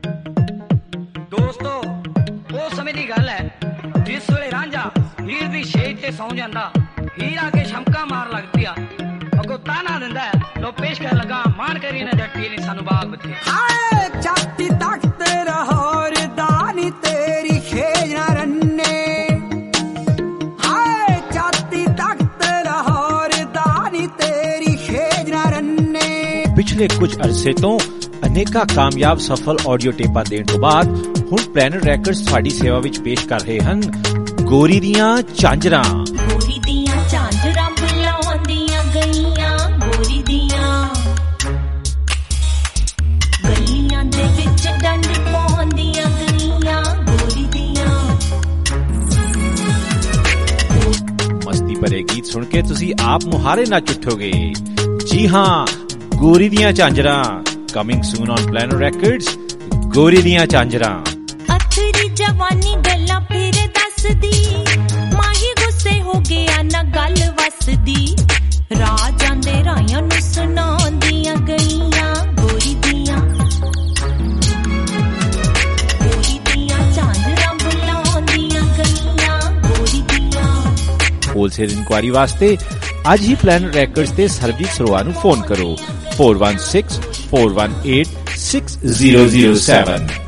ਦੋਸਤੋ ਉਹ ਸਮੇਂ ਦੀ ਗੱਲ ਹੈ ਜਿਸ ਵੇਲੇ ਰਾਂਝਾ ਹੀਰ ਦੀ ਛੇਜ ਤੇ ਸੌਂ ਜਾਂਦਾ, ਹੀਰ ਆ ਕੇ ਸ਼ਮਕਾ ਮਾਰ ਲੱਗ ਪਿਆ, ਅੱਗੋਂ ਤਾਨਾ ਦਿੰਦਾ ਲੋ ਪੇਸ਼ ਕਰ ਲਗਾ ਮਾਨ ਕਰੀ ਨਾ ਜੱਟੀ ਨੇ ਸਾਨੂੰ ਬਾਗ ਬੱਤੇ। ਹਾਏ ਛਾਤੀ ਤੱਕ ਰਹੋਰ ਦਾਨੀ ਤੇਰੀ ਖੇਜ ਨਾ ਰੰਨੇ, ਹਾਏ ਛਾਤੀ ਤੱਕ ਰਹੋਰ ਦਾਨੀ ਤੇਰੀ ਖੇਜ ਨਾ ਰੰਨੇ। ਪਿਛਲੇ ਕੁਝ ਅਰਸੇ ਤੋਂ ਅਨੇਕਾਂ ਕਾਮਯਾਬ ਸਫਲ ਆਡੀਓ ਟੇਪਾਂ ਦੇਣ ਤੋਂ ਬਾਅਦ ਹੁਣ ਪਲੈਨਟ ਰੈਕਰਡਸ ਤੁਹਾਡੀ ਸੇਵਾ ਵਿੱਚ ਪੇਸ਼ ਕਰ ਰਹੇ ਹਨ ਗੋਰੀ ਦੀਆਂ ਝਾਂਜਰਾਂ। ਗੋਰੀ ਦੀਆਂ ਝਾਂਜਰਾਂ ਬੁਲਾਉਂਦੀਆਂ ਗਈਆਂ, ਗੋਰੀ ਦੀਆਂ ਗਲੀਆਂ ਦੇ ਵਿੱਚ ਡੰਡ ਪਾਉਂਦੀਆਂ ਗਈਆਂ, ਗੋਰੀ ਦੀਆਂ। ਮਸਤੀ ਭਰੇ ਗੀਤ ਸੁਣ ਕੇ ਤੁਸੀਂ ਆਪ ਮੁਹਾਰੇ ਨੱਚ ਉੱਠੋਗੇ। ਜੀ ਹਾਂ, ਗੋਰੀ ਦੀਆਂ ਝਾਂਜਰਾਂ coming soon on Planet Records. ਗੋਰੀ ਦੀਆਂ ਝਾਂਜਰਾਂ। ਅਥਰੀ ਜਵਾਨੀ ਗੱਲਾਂ ਫਿਰ ਦੱਸਦੀ, ਮਾਹੀ ਗੁੱਸੇ ਹੋ ਗਿਆ ਨਾ ਗੱਲ ਵਸਦੀ, ਰਾਜਾਂ ਦੇ ਰਾਇਆਂ ਨੂੰ ਸੁਣਾਉਂਦੀਆਂ ਗਈਆਂ, ਗੋਰੀ ਦੀਆਂ। ਗੋਰੀ ਦੀਆਂ ਝਾਂਜਰਾਂ ਬੁਲਾਉਂਦੀਆਂ ਗਈਆਂ, ਗੋਰੀ ਦੀਆਂ। ਹੋਲਸੇਲ ਇਨਕੁਆਇਰੀ ਵਾਸਤੇ ਅੱਜ ਹੀ ਪਲੈਨਟ ਰੈਕਰਡਸ ਤੇ ਸਰਬਜੀਤ ਸਰੋਆ ਨੂੰ ਫੋਨ ਕਰੋ 4164186007।